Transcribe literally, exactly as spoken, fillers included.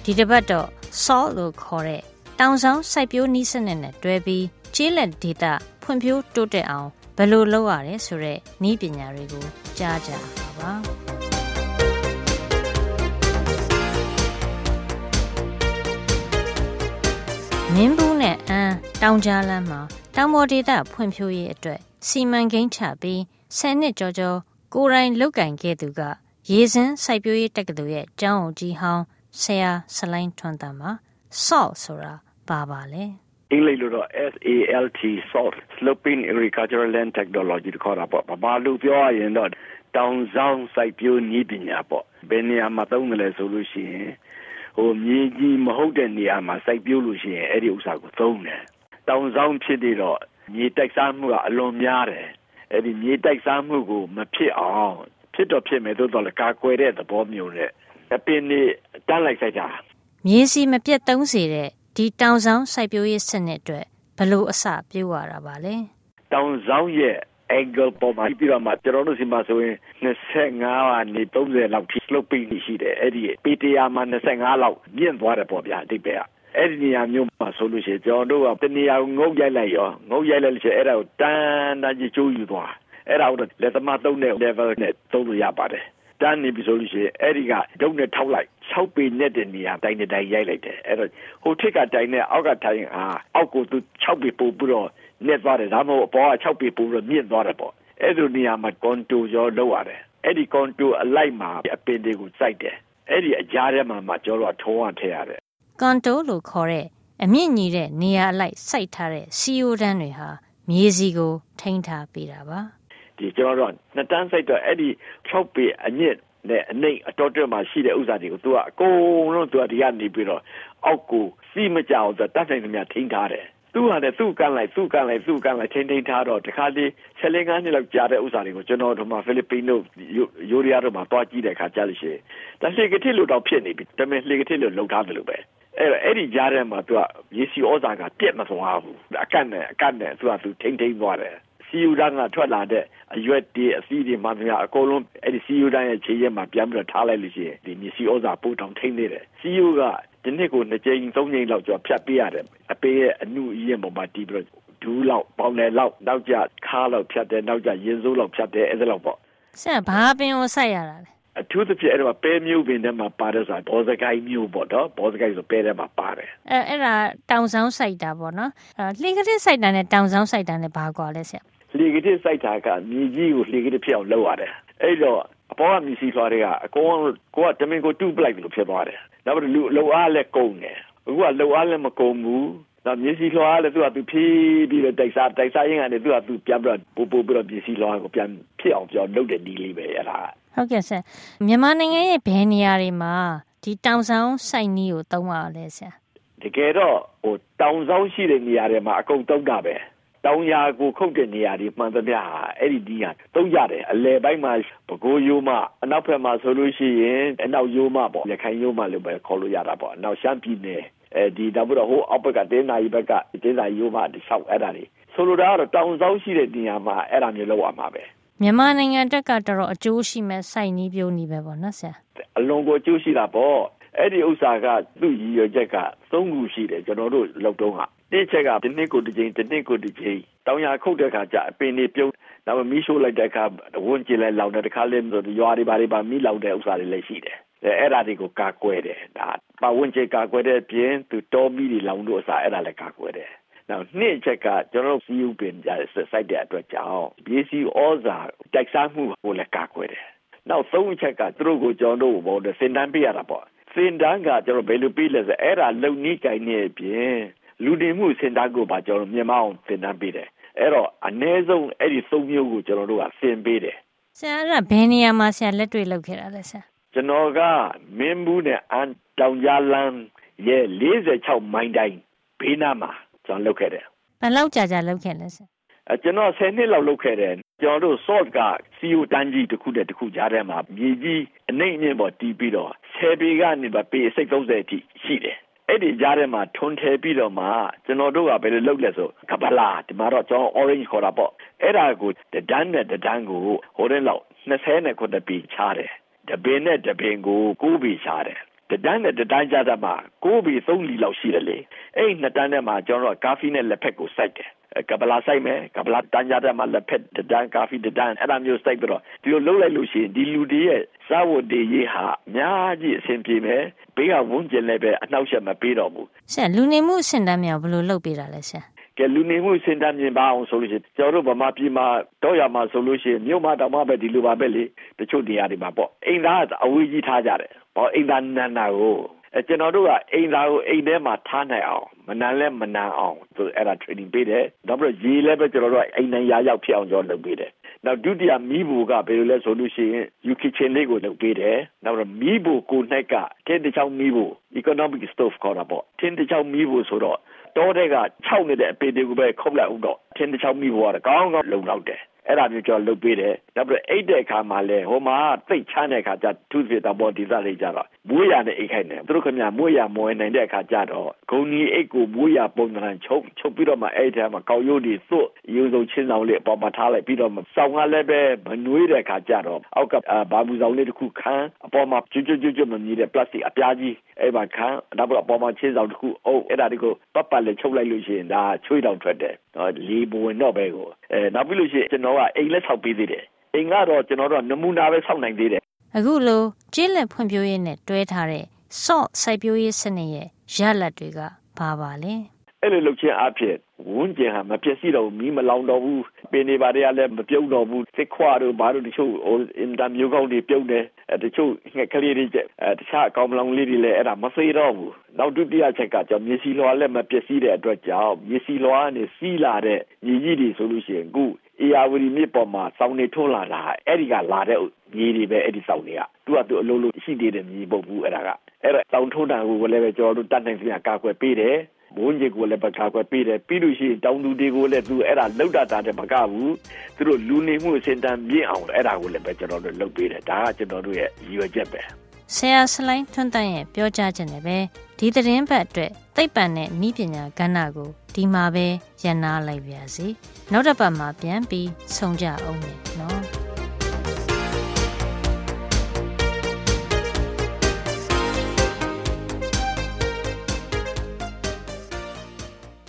ဒီတစ်ပတ်တော့ salt လို့ခေါ်တဲ့တောင်ဆောင်စိုက်ပျိုးနည်းစနစ်နဲ့တွဲပြီးကျေးလက်ဒေသဖွံ့ဖြိုးတိုးတက်အောင်ဘယ်လိုလုပ်ရလဲဆိုတဲ့နည်းပညာတွေကိုကြားကြပါပါမင်းဘူးနဲ့အန်းတောင်ကြားလမ်းမှာတောင်ပေါ်ဒေသဖွံ့ဖြိုးရေးအတွက်စီမံကိန်းချပြီးဆယ်နှစ်ကျော်ကျော်ကိုယ်တိုင်လုပ်ကင်ခဲ့သူကရေစင်းစိုက်ပျိုးရေးတက္ကသိုလ်ရဲ့ကျောင်းအုပ်ကြီးဟောင်းဆရာဆလိုင်းထွန်းတန်းပါ salt ဆိုတာဘာပါလဲအင်္ဂလိပ်လိုတော့ S A L T salt sloping agricultural land technology ခေါ်တာပေါ့ဘာလို့ပြောရရင်တော့တောင်ဆောင်စိုက်ပျိုးနည်းပညာပေါ့ဘယ်နေရာမှာသုံးတယ်လဲဆိုလို့ရှိရင်ဟိုမြေကြီးမဟုတ်တဲ့နေရာမှာစိုက်ပျိုးလို့ရှိရင်အဲ့ဒီဥစ္စာကိုသုံးတယ်တောင်ဆောင်ဖြစ်နေတော့မြေတိုက်စားမှုကအလွန်များတယ်အဲ့ဒီမြေတိုက်စားမှုကိုမဖြစ်အောင်ဖြစ်တော့ဖြစ်မယ်သို့တော်လည်းကာကွယ်တဲ့သဘောမျိုးနဲ့အပင်တွေတန်းလိုက်စိုက်တာမြေစီမပြတ်သုံးစေတဲ့ဒီတောင်ဆောင်စိုက်ပျိုးရေးစနစ်အတွက်ဘလို့အစပြုရတာပါလဲတောင်ဆောင်ရဲ့ angle ပေါ်မှာပြီးတော့မှကျွန်တော်တို့စီမှာဆိုရင်25ကနေ30လောက်ထိ sloping ရှိတယ်အဲ့ဒီပေတရာမှာ25လောက်မြင့်သွားတယ်ပေါ့ဗျာအတိတ်ပဲအဲ့ဒီနေရာမျိုးမှာဆိုလို့ရှိရင်ကျွန်တော်တို့ကတနေရာငုတ်ရိုက်လိုက်ရောငုတ်ရိုက်လိုက်လို့ရှိရင်အဲ့ဒါကိုတန်းတန်းကြီးကျိုးယူသွားအဲ့ဒါကိုလက်သမားသုံးတဲ့ level နဲ့သုံးလို့ရပါတယ်တန်းနေပြီဆိုလို့ရှိရင်အဲ့ဒီကဒုတ်နဲ့ထောက်လိုက်၆ပေနဲ့တဲ့နေရာတိုင်းတိုင်းရိုက်လိုက်တယ်အဲ့တော့ဟိုထိပ်ကတိုင်းနဲ့အောက်ကတိုင်းဟာအောက်ကိုသူ၆ပေပို့ပြီးတော့နဲ့သွားတယ်ဒါမှမဟုတ်အပေါ်က၆ပေပို့ပြီးတော့မြင့်သွားတယ်ပေါ့အဲ့လိုနေရာမှာကွန်တိုရောလောက်ရတယ်အဲ့ဒီကွန်တိုအလိုက်မှာအပင်တွေကိုစိုက်တယ်အဲ့ဒီအကြားထဲမှာမှကျော်တော့ထုံးဝထည့်ရတယ်ကွန်တိုလို့ခေါ်တဲ့အမြင့်ကြီးတဲ့နေရာအလိုက်စိုက်ထားတဲ့စီယိုတန်းတွေဟာမြေစီကိုထိန်းထားပေးတာပါဒီကျွန်တော်တို့နှစ်တန်းစိုက်တော့အဲ့ဒီ၆ပေအညစ်နဲ့အနှိမ့်အတော်တွဲမှာရှိတဲ့ဥစ္စာတွေကိုသူကအကုန်လုံးသူကဒီကနေပြီးတော့အောက်ကိုစီးမကြအောင်တတ်နိုင်သမျှထိန်းထားတယ်သူကလည်းသူ့ကန်လိုက်သူ့ကန်လိုက်သူ့ကန်လိုက်ထိန်းထိန်းထားတော့တခါလေဆယ်လငါးနှစ်လောက်ကြာတဲ့ဥစ္စာတွေကိုကျွန်တော်တို့မှာဖိလစ်ပိန်တို့ယိုရီးယားတို့မှာတွားကြည့်တဲ့အခါကြာလို့ရှိရင်ဒါလှေကတိလို့တော့ဖြစ်နေပြီဒါပေမဲ့လှေကတိလို့လုံထားတယ်လို့ပဲအဲ့တော့အဲ့ဒီကြားထဲမှာသူကရေစီဩဇာကပြက်မသွားဘူးအကန့်နဲ့အကန့်နဲ့သူကသူထိန်းထိန်းသွားတယ်စီယူတန်းကထွက်လာတဲ့အရွက်တွေအသီးတွေမှများအကုန်လုံးအဲ့ဒီစီယူတန်းရဲ့ခြေရက်မှာပြန်ပြီးတော့ထားလိုက်လို့ရှိရင်ဒီမြေစီဩဇာပို့တောင်ထိန်းနေတယ်စီယူကဒီနှစ်ကိုနှစ်ကြိမ်သုံးကြိမ်လောက်ကျော်ဖြတ်ပေးရတယ်အပေးရဲ့အနုအရင်ပေါ်မှာတီးပြီးတော့ဒူးလောက်ပေါင်နယ်လောက်နောက်ကျခါလောက်ဖြတ်တယ်နောက်ကျရင်စိုးလောက်ဖြတ်တယ်အဲ့ဒါလောက်ပေါ့ဆရာဘာပင်ကိုစိုက်ရတာလဲအထူးသဖြင့်အဲ့ဒါပဲမျိုးပင်ထဲမှာပါတယ်ဆိုတာဘောစကိုင်းမျိုးပေါ့နော်ဘောစကိုင်းဆိုပဲထဲမှာပါတယ်အဲအဲ့ဒါတောင်ဆောင်စိုက်တာပေါ့နော်လှေကတိစိုက်တာနဲ့တောင်ဆောင်စိုက်တာနဲ့ဘာကွာလဲဆရာလှေကတိစိုက်တာကမြေကြီးကိုလှေကတိဖြစ်အောင်လုပ်ရတယ်အဲ့တော့အပေါ်ကမြစီဆွာတွေကအကုန်ကိုကတမင်ကိုတူးပလိုက်လို့ဖြစ်သွားတယ်နောက်ပြီးလူလုံအားလည်းကုန်တယ်အခုကလုံအားလည်းမကုန်ဘူးနောက်မြစီလွှားလည်းသူကသူဖြည်းပြီးတော့တိုက်စားတိုက်စားရင်းကနေသူကသူပြန်ပြီးတော့ပို့ပို့ပြီးတော့မြစီလွှားကိုပြန်ဖြစ်အောင်ပြောလုပ်တဲ့ဒီလေးပဲအဲ့ဒါဟုတ်ကဲ့ဆရာမြန်မာနိုင်ငံရဲ့ဘယ်နေရာတွေမှာဒီတောင်ဆောင်စိုက်နည်းကိုသုံးရလဲဆရာတကယ်တော့ဟိုတောင်ဆောင်ရှိတဲ့နေရာတွေမှာအကုန်သုံးတာပဲတောင်ယာကိုခုတ်တဲ့နေရာတွေမှန်သမျှဟာအဲ့ဒီဒီဟာသုံးရတယ်အလယ်ပိုင်းမှာပကိုးရိုးမအနောက်ဘက်မှာဆိုလို့ရှိရင်အနောက်ရိုးမပေါ့ရခိုင်ရိုးမလို့ပဲခေါ်လို့ရတာပေါ့နောက်ရှမ်းပြည်နယ်အဲဒီတော့ဘုရားဟိုအောက်ဘက်ကတင်းနာရီဘက်ကတင်းနာရီရိုးမတစ်လျှောက်အဲ့ဒါတွေဆိုလိုတာကတော့တောင်ဆောင်ရှိတဲ့နေရာမှာအဲ့ဒါမျိုးလောက်ရမှာပဲမြန်မာနိုင်ငံတက်ကတော့အကျိုးရှိမဲ့စိုက်နည်းပြိုးနည်းပဲပေါ့နော်ဆရာအလွန်ကိုအကျိုးရှိတာပေါ့အဲ့ဒီဥစ္စာကသူ့ရည်ရွယ်ချက်ကသုံးခုရှိတယ်ကျွန်တော်တို့လောက်တော့ဟာတစ်ချက်ကဒီနှစ်ကိုတစ်ချိန်ဒီနှစ်ကိုတစ်ချိန်တောင်ယာခုတ်တဲ့ခါကျအပင်တွေပြုံးနောက်မီးရှို့လိုက်တဲ့ခါဝန်းကျင်လိုက်လောက်တဲ့ခါလေးဆိုရွာတွေဘာတွေပါမီးလောက်တဲ့ဥစ္စာတွေလည်းရှိတယ်အဲ့ဒါတွေကိုကာကွယ်တယ်ဒါပတ်ဝန်းကျင်ကာကွယ်တဲ့ပြင်သူတော်မီးတွေလောင်လို့အစားအဲ့ဒါလည်းကာကွယ်တယ်နောက်နှစ်ချက်ကကျွန်တော်စီယူပင်ကြစိုက်တဲ့အတွက်ကြောင့်ဘီစီဩဇာတိုက်စားမှုကိုလည်းကာကွယ်တယ်နောက်သုံးချက်ကသူတို့ကိုကျွန်တော်တို့ဘောစင်တန်းပေးရတာပေါ့စင်တန်းကကျွန်တော်ဘယ်လိုပေးလဲဆိုအဲ့ဒါလုံနီးကိုင်းနေပြင်လူနေမှုစင်တန်းကိုပါကျွန်တော်မြန်မာအောင်စင်တန်းပေးတယ်အဲ့တော့အ ਨੇ ဆုံးအဲ့ဒီသုံးမျိုးကိုကျွန်တော်တို့ကဆင်ပေးတယ်ဆရာကဘယ်နေရာမှာဆရာလက်တွေ့လုပ်ခဲ့တာလဲဆရာကျွန်တော်ကမင်းဘူးနဲ့အန်တောင်ကြားလမ်းရဲ့လေးဆယ်ခြောက်မိုင်တိုင်းဘေးနားမှာကျွန်တော်လုပ်ခဲ့တယ်ဘယ်လောက်ကြာကြာလုပ်ခဲ့လဲဆရာအဲကျွန်တော်ဆယ်နှစ်လောက်လုပ်ခဲ့တယ်ကျွန်တော်တို့ salt ကစီယိုတန်းကြီးတစ်ခုနဲ့တစ်ခုကြားထဲမှာမြေကြီးအနှိမ့်အမြင့်ပေါ်တီးပြီးတော့ဆယ်ပေကနေပါပေအစိတ်သုံးဆယ်အထိရှိတယ်အဲ့ဒီကြားထဲမှာထွန်ထယ်ပြီးတော့မှကျွန်တော်တို့ကဘယ်လိုလုပ်လဲဆိုကပလာဒီမှာတော့ကျွန်တော် orange ခေါ်တာပေါ့အဲ့ဒါကိုတဒန်းနဲ့တဒန်းကိုဟိုတဲ့လောက်၂၀နဲ့ခုနှစ်ပေချားတယ်တပင်နဲ့တပင်ကိုကိုးပေချားတယ်တဒန်းနဲ့တဒန်းကြတာမှာကိုးပေသုံးလီလောက်ရှိတယ်လေအဲ့နှစ်တန်းထဲမှာကျွန်တော်ကာဖီနဲ့လက်ဖက်ကိုစိုက်တယ်ကပလာဆိုင်မယ်ကပလာတန်းကြတဲ့မှာလက်ဖက်တဒန်းကာဖီတဒန်းအဲ့ဒါမျိုးစိုက်ပြီးတော့ဒီလိုလုပ်လိုက်လို့ရှိရင်ဒီလူတွေရဲ့စားဝတ်တွေရေးဟာအများကြီးအဆင်ပြေမယ်ဘေးကဝန်းကျင်လည်းပဲအနှောက်အယှက်မပေးတော့ဘူးဆရာလူနေမှုအဆင့်တန်းမြောက်ဘယ်လိုလုပ်ပေးတာလဲဆရာကဲလူနေမှုစင်တန်းမြင်ပါအောင်ဆိုလို့ရှိရင်ကျွန်တော်တို့ဗမာပြည်မှာတော့ရမှာဆိုလို့ရှိရင်မြို့မှာတောင်မှပဲဒီလိုပါပဲလေတချို့နေရာတွေမှာပေါ့အိမ်သားအဝေးကြီးထားကြတယ်ပေါ့အိမ်သားနန်းနာကိုအဲကျွန်တော်တို့ကအိမ်သားကိုအိမ်ထဲမှာထားနိုင်အောင်မနန်းလဲမနန်းအောင်ဆိုအဲ့ဒါ training ပေးတယ်နောက်ပြီးရေလည်းပဲကျွန်တော်တို့ကအိမ်နိုင်ရာရောက်ဖြစ်အောင်ကျွန်တော်လုပ်ပေးတယ်နောက်ဒုတိယမီးဘူကဘယ်လိုလဲဆိုလို့ရှိရင် U kitchen လေးကိုလုပ်ပေးတယ်နောက်ပြီးမီးဘူကိုနှိုက်ကတင်းတစ်ချောင်းမီးဘူ economic stove ခေါ်တာပေါ့တင်းတစ်ချောင်းမီးဘူဆိုတော့တော်တဲ့ကခြောက်နေတဲ့အပေတွေကိုပဲခုတ်လိုက်ဦးတော့တင်းတစ်ချောင်းမီးဘူကကောင်းကောင်းလုံလောက်တယ်အဲ့ဒါမျိုးကျွန်တော်လုပ်ပေးတယ်နောက်ပြီးအိတ်တဲ့အခါမှာလဲဟိုမှာသိတ်ချမ်းတဲ့အခါကျသူ့ဖြစ်တော့ပေါ်ဒီစားလေးကြတော့မွေးရတဲ့အိတ်ခိုင်းတယ်သူတို့ခင်ဗျာမွေးရမွေးနိုင်တဲ့အခါကျတော့ဂုံကြီးအိတ်ကိုမွေးရပုံစံချုပ်ချုပ်ပြီးတော့မှအဲ့ထဲမှာကောက်ရိုးတွေသွ့ရိုးစုံချင်းဆောင်လေးအပေါ်မှာထားလိုက်ပြီးတော့စောင်းကလည်းပဲမနွေးတဲ့အခါကျတော့အောက်ကဘာဘူးဆောင်လေးတစ်ခုခန်းအပေါ်မှာကျွတ်ကျွတ်ကျွတ်မမြည်တဲ့ပလတ်စတစ်အပြားကြီးအဲ့မှာခန်းနောက်ပြီးအပေါ်မှာချင်းဆောင်တစ်ခုအုပ်အဲ့ဒါတွေကိုပတ်ပတ်လေးချုပ်လိုက်လို့ရှိရင်ဒါချွေးတောင်ထွက်တယ်နော်လီဘဝင်တော့ပဲကိုအဲနောက်ပြီးလို့ရှိရင်ကျွန်တော်ကအိမ်လက်ဆောက်ပေးသေးတယ်အိမ်ကတော့ကျွန်တော်တို့နမူနာပဲဆောက်နိုင်သေးတယ်အခုလိုကျေးလက်ဖွံ့ဖြိုးရေးနဲ့တွဲထားတဲ့ ဆော့စိုက်ပျိုးရေးစနစ်ရဲ့ရလဒ်တွေကဘာပါလဲအဲ့လိုလုပ်ခြင်းအဖြစ်ဝန်းကျင်ဟာမပျက်စီးတော့ဘူးမီးမလောင်တော့ဘူးပင်တွေပါတွေကလည်းမပြုတ်တော့ဘူးစစ်ခွာတို့ဘာတို့တချို့အင်တာမျိုးကောင်းတွေပြုတ်တယ်တချို့ငှက်ကလေးတွေတခြားအကောင်မလောင်လေးတွေလည်းအဲ့ဒါမသေးတော့ဘူးနောက်ဒုတိယချက်ကကြောင့်မြေစီလွှာလည်းမပျက်စီးတဲ့အတွက်ကြောင့်မြေစီလွှာကနေစီးလာတဲ့မြေကြီးတွေဆိုလို့ရှိရင်အခုအေယာဝတီမြစ်ပေါ်မှာစောင်းနေထွန်းလာတာအဲ့ဒီကလာတဲ့မြေတွေပဲအဲ့ဒီစောင်းတွေကသူကသူအလုံးလုံးရှိသေးတယ်မြေပုတ်ဘူးအဲ့ဒါကအဲ့ဒါစောင်းထွန်းတာကိုလည်းပဲကျွန်တော်တို့တတ်နိုင်စရာကာကွယ်ပေးတယ်ဘုန်းကြီးကိုလည်းပကာကွယ်ပေးတယ်ပြီးလို့ရှိရင်တောင်သူတွေကိုလည်းသူအဲ့ဒါလောက်တာတာမကဘူးသူတို့လူနေမှုအစဉ်တန်းပြင်းအောင်အဲ့ဒါကိုလည်းပဲကျွန်တော်တို့လုပ်ပေးတယ်ဒါကကျွန်တော်တို့ရဲ့ရည်ရွယ်ချက်ပဲဆရာစလိုင်းထွန်းတန်းရဲ့ပြောကြားချက်နဲ့ပဲဒီသတင်းပတ်အတွက်သိပ္ပံနဲ့နည်းပညာကဏ္ဍကိုဒီမှာပဲရန်နာလိုက်ပါရစေနောက်တစ်ပတ်မှာပြန်ပြီးဆုံကြအောင်မယ်နော်